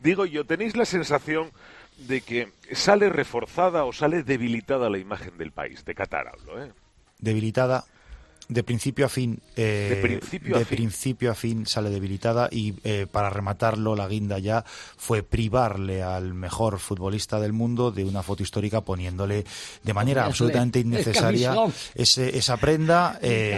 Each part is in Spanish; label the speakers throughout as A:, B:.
A: Digo yo, ¿tenéis la sensación de que sale reforzada o sale debilitada la imagen del país? De Qatar hablo, ¿eh?
B: Debilitada. De principio a fin, principio a fin sale debilitada y para rematarlo la guinda ya fue privarle al mejor futbolista del mundo de una foto histórica poniéndole de manera absolutamente innecesaria esa prenda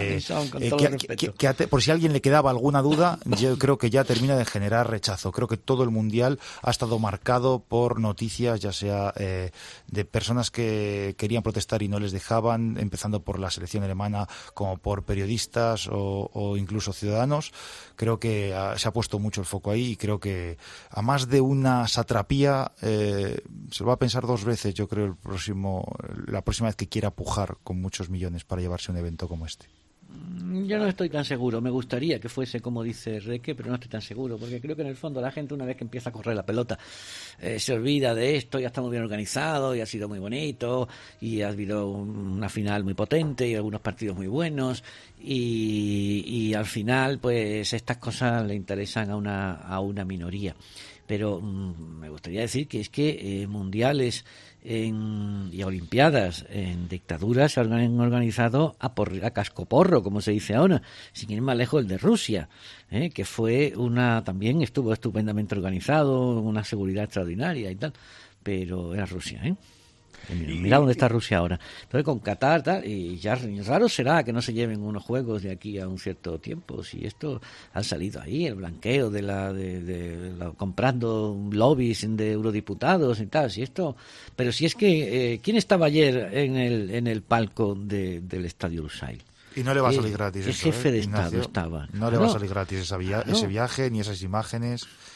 B: por si a alguien le quedaba alguna duda. Yo creo que ya termina de generar rechazo. Creo que todo el mundial ha estado marcado por noticias, ya sea de personas que querían protestar y no les dejaban, empezando por la selección alemana como por periodistas o incluso ciudadanos. Creo que se ha puesto mucho el foco ahí y creo que a más de una satrapía se lo va a pensar dos veces, yo creo, la próxima vez que quiera pujar con muchos millones para llevarse un evento como este.
C: Yo no estoy tan seguro. Me gustaría que fuese como dice Reque, pero no estoy tan seguro, porque creo que en el fondo la gente, una vez que empieza a correr la pelota, se olvida de esto. Ya está muy bien organizado y ha sido muy bonito y ha habido una final muy potente y algunos partidos muy buenos y al final pues estas cosas le interesan a una minoría. Pero me gustaría decir que es que mundiales y olimpiadas en dictaduras se han organizado a cascoporro, como se dice ahora, sin ir más lejos el de Rusia, que fue también estuvo estupendamente organizado, una seguridad extraordinaria y tal, pero era Rusia, Mira dónde está Rusia ahora. Entonces con Qatar tal, y ya raro será que no se lleven unos juegos de aquí a un cierto tiempo. Si esto ha salido ahí, el blanqueo comprando lobbies de eurodiputados y tal. Pero si es que ¿quién estaba ayer en el palco del Estadio Lusail?
B: Y no le va a salir gratis.
C: El jefe de Estado estaba.
B: No le va a salir gratis ese viaje ni esas imágenes.